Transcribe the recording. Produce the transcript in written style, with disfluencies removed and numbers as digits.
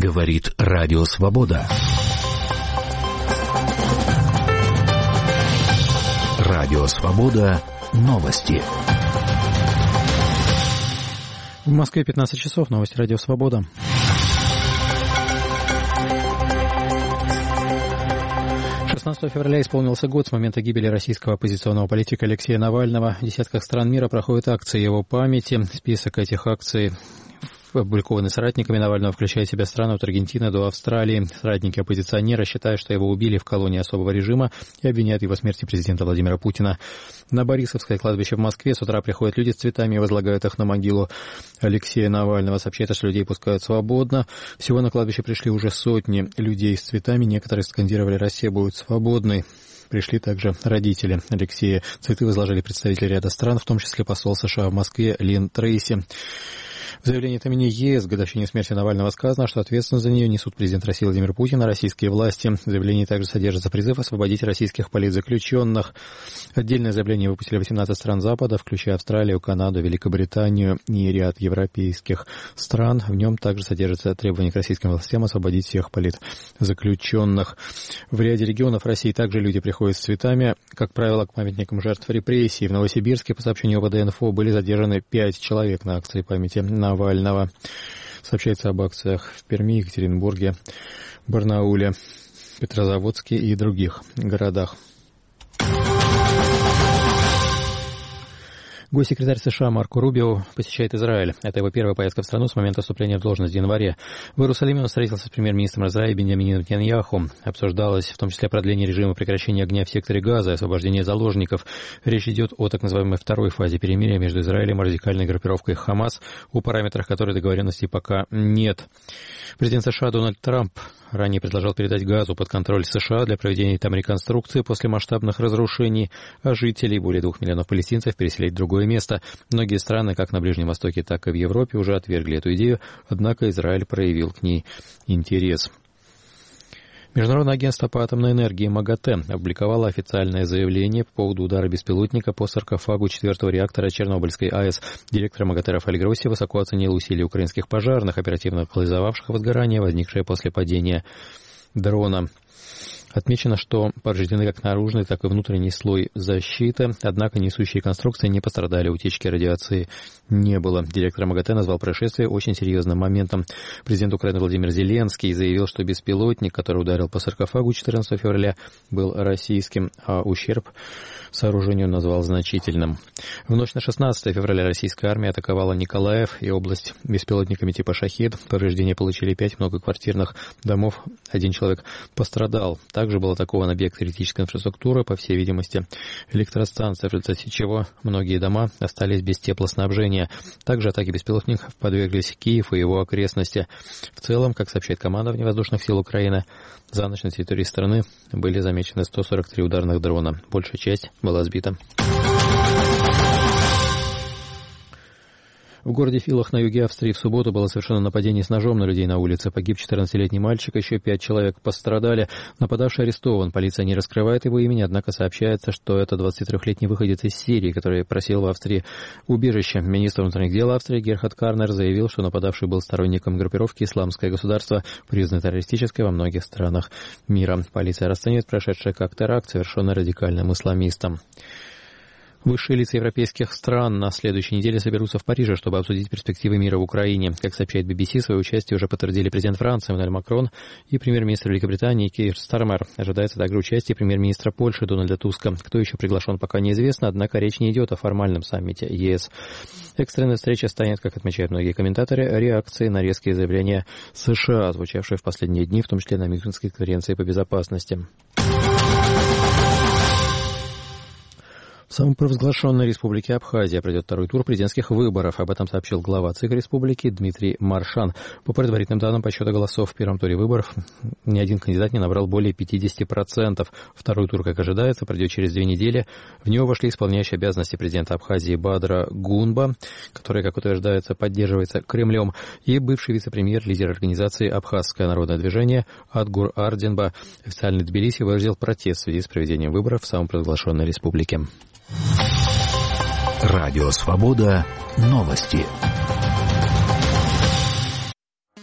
Говорит Радио Свобода. Радио Свобода. Новости. В Москве 15 часов. Новости Радио Свобода. Февраля исполнился год с момента гибели российского оппозиционного политика Алексея Навального. В десятках стран мира проходят акции его памяти. Список этих акций, опубликованный соратниками Навального, включает в себя страны от Аргентины до Австралии. Соратники оппозиционера считают, что его убили в колонии особого режима и обвиняют в его смерти президента Владимира Путина. На Борисовское кладбище в Москве с утра приходят люди с цветами и возлагают их на могилу Алексея Навального. Сообщается, что людей пускают свободно. Всего на кладбище пришли уже сотни людей с цветами. Некоторые скандировали «Россия будет свободной». Пришли также родители Алексея. Цветы возложили представители ряда стран, в том числе посол США в Москве Лин Трейси. В заявлении от имени ЕС к годовщине смерти Навального сказано, что ответственность за нее несут президент России Владимир Путин и российские власти. В заявлении также содержится призыв освободить российских политзаключенных. Отдельное заявление выпустили 18 стран Запада, включая Австралию, Канаду, Великобританию и ряд европейских стран. В нем также содержится требование к российским властям освободить всех политзаключенных. В ряде регионов России также люди приходят с цветами, как правило, к памятникам жертв репрессий. В Новосибирске, по сообщению ОВД-инфо, были задержаны 5 человек на акции памяти Навального. Сообщается об акциях в Перми, Екатеринбурге, Барнауле, Петрозаводске и других городах. Госсекретарь США Марко Рубио посещает Израиль. Это его первая поездка в страну с момента вступления в должность в январе. В Иерусалиме он встретился с премьер-министром Израиля Биньямином Нетаньяху. Обсуждалось в том числе продление режима прекращения огня в секторе Газа и освобождение заложников. Речь идет о так называемой второй фазе перемирия между Израилем и радикальной группировкой Хамас, о параметрах которой договоренности пока нет. Президент США Дональд Трамп ранее предложил передать Газу под контроль США для проведения там реконструкции после масштабных разрушений, а жителей, более 2 миллионов палестинцев, переселить в другое место. Многие страны, как на Ближнем Востоке, так и в Европе, уже отвергли эту идею, однако Израиль проявил к ней интерес. Международное агентство по атомной энергии МАГАТЭ опубликовало официальное заявление по поводу удара беспилотника по саркофагу 4-го реактора Чернобыльской АЭС. Директор МАГАТЭ Рафаэль Гросси высоко оценил усилия украинских пожарных, оперативно локализовавших возгорание, возникшее после падения дрона. Отмечено, что повреждены как наружный, так и внутренний слой защиты, однако несущие конструкции не пострадали, утечки радиации не было. Директор МАГАТЭ назвал происшествие очень серьезным моментом. Президент Украины Владимир Зеленский заявил, что беспилотник, который ударил по саркофагу 14 февраля, был российским, а ущерб сооружению назвал значительным. В ночь на 16 февраля российская армия атаковала Николаев и область беспилотниками типа «Шахед». Повреждения получили 5 многоквартирных домов, 1 человек пострадал. Также был атакован объект критической инфраструктуры, по всей видимости, электростанция, в результате чего многие дома остались без теплоснабжения. Также атаки беспилотников подверглись Киев и его окрестности. В целом, как сообщает командование воздушных сил Украины, за ночь на территории страны были замечены 143 ударных дрона. Большая часть была сбита. В городе Филах на юге Австрии в субботу было совершено нападение с ножом на людей на улице. Погиб 14-летний мальчик, еще 5 человек пострадали. Нападавший арестован. Полиция не раскрывает его имени, однако сообщается, что это 23-летний выходец из Сирии, который просил в Австрии убежище. Министр внутренних дел Австрии Герхард Карнер заявил, что нападавший был сторонником группировки «Исламское государство», признанной террористической во многих странах мира. Полиция расценивает прошедшее как теракт, совершенный радикальным исламистом. Высшие лица европейских стран на следующей неделе соберутся в Париже, чтобы обсудить перспективы мира в Украине. Как сообщает BBC, свое участие уже подтвердили президент Франции Эммануэль Макрон и премьер-министр Великобритании Кейр Стармер. Ожидается также участие премьер-министра Польши Дональда Туска. Кто еще приглашен, пока неизвестно, однако речь не идет о формальном саммите ЕС. Экстренная встреча станет, как отмечают многие комментаторы, реакцией на резкие заявления США, звучавшие в последние дни, в том числе на Мюнхенской конференции по безопасности. В самопровозглашенной республике Абхазия пройдет второй тур президентских выборов. Об этом сообщил глава ЦИК республики Дмитрий Маршан. По предварительным данным подсчета голосов в первом туре выборов ни один кандидат не набрал более 50%. Второй тур, как ожидается, пройдет через 2 недели. В него вошли исполняющий обязанности президента Абхазии Бадра Гунба, который, как утверждается, поддерживается Кремлем, и бывший вице-премьер, лидер организации «Абхазское народное движение» Адгур Арденба. Официальный Тбилиси выразил протест в связи с проведением выборов в самопровозглашенной республике. Радио Свобода. Новости.